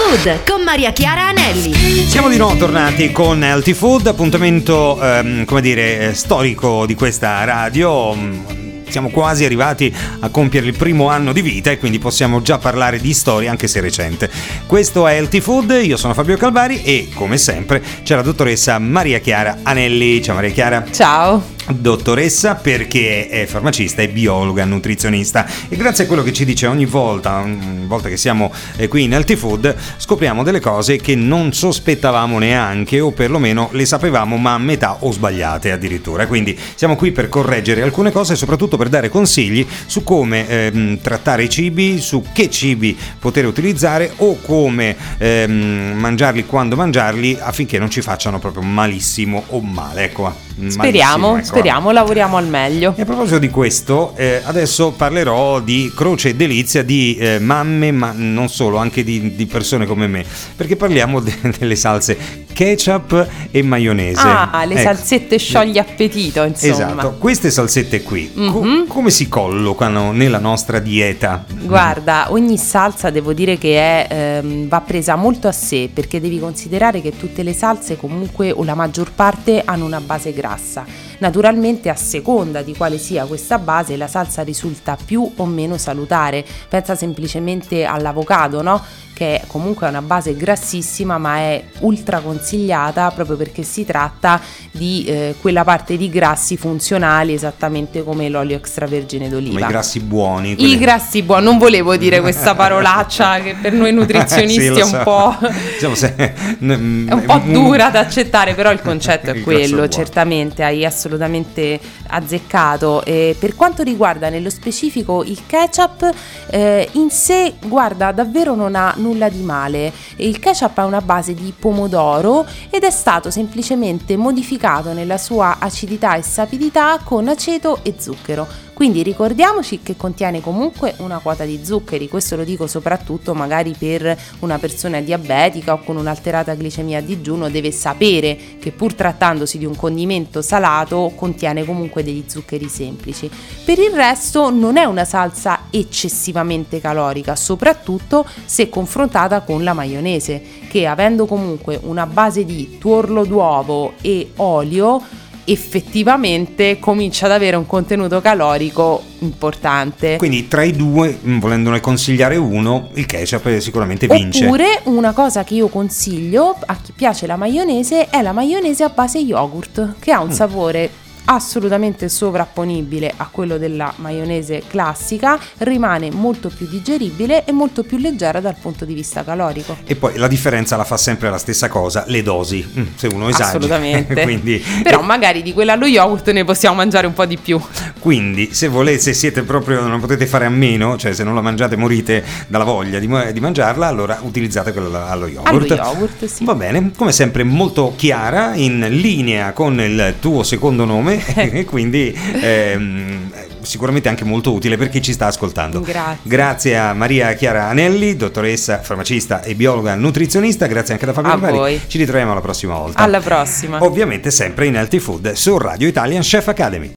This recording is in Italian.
Food con Maria Chiara Anelli. Siamo di nuovo tornati con Healthy Food, appuntamento storico di questa radio. Siamo quasi arrivati a compiere il primo anno di vita e quindi possiamo già parlare di storia, anche se recente. Questo è Healthy Food, io sono Fabio Calvari e come sempre c'è la dottoressa Maria Chiara Anelli. Ciao Maria Chiara. Ciao. Dottoressa perché è farmacista e biologa nutrizionista e grazie a quello che ci dice ogni volta che siamo qui in Healthy Food scopriamo delle cose che non sospettavamo neanche, o perlomeno le sapevamo ma a metà o sbagliate addirittura. Quindi siamo qui per correggere alcune cose e soprattutto per dare consigli su come trattare i cibi, su che cibi poter utilizzare o come mangiarli, quando mangiarli, affinché non ci facciano proprio malissimo o male. Ecco. Speriamo, lavoriamo al meglio. E a proposito di questo, adesso parlerò di croce e delizia di mamme, ma non solo, anche di persone come me, perché parliamo delle salse ketchup e maionese. Le salsette sciogli appetito, insomma. Esatto, queste salsette qui come si collocano nella nostra dieta? Guarda, ogni salsa devo dire che va presa molto a sé, perché devi considerare che tutte le salse comunque, o la maggior parte, hanno una base grassa. Naturalmente a seconda di quale sia questa base la salsa risulta più o meno salutare. Pensa semplicemente all'avocado, no? Che comunque ha una base grassissima ma è ultra consigliata proprio perché si tratta di quella parte di grassi funzionali, esattamente come l'olio extravergine d'oliva. Ma i grassi buoni. I grassi buoni, non volevo dire questa parolaccia che per noi nutrizionisti sì, è un po', diciamo è un po' dura da accettare, però il concetto è quello, certamente hai assolutamente azzeccato. Per quanto riguarda nello specifico il ketchup, in sé, guarda, davvero non ha nulla di male. Il ketchup ha una base di pomodoro ed è stato semplicemente modificato nella sua acidità e sapidità con aceto e zucchero. Quindi ricordiamoci che contiene comunque una quota di zuccheri, questo lo dico soprattutto magari per una persona diabetica o con un'alterata glicemia a digiuno, deve sapere che pur trattandosi di un condimento salato contiene comunque degli zuccheri semplici. Per il resto non è una salsa eccessivamente calorica, soprattutto se confrontata con la maionese, che avendo comunque una base di tuorlo d'uovo e olio effettivamente comincia ad avere un contenuto calorico importante. Quindi tra i due, volendone consigliare uno, il ketchup sicuramente vince. Oppure una cosa che io consiglio a chi piace la maionese è la maionese a base yogurt, che ha un sapore assolutamente sovrapponibile a quello della maionese classica, rimane molto più digeribile e molto più leggera dal punto di vista calorico. E poi la differenza la fa sempre la stessa cosa, le dosi, se uno esagera. Assolutamente. Quindi, però magari di quella allo yogurt ne possiamo mangiare un po' di più. Quindi se volete, se siete proprio, non potete fare a meno, cioè se non la mangiate morite dalla voglia di mangiarla, allora utilizzate quella allo yogurt. Allo yogurt, sì. Va bene, come sempre molto chiara, in linea con il tuo secondo nome e quindi sicuramente anche molto utile per chi ci sta ascoltando. Grazie a Maria Chiara Anelli, dottoressa farmacista e biologa nutrizionista. Grazie anche da Fabio Calvari. Ci ritroviamo la prossima volta. Alla prossima. Ovviamente sempre in Healthy Food su Radio Italian Chef Academy.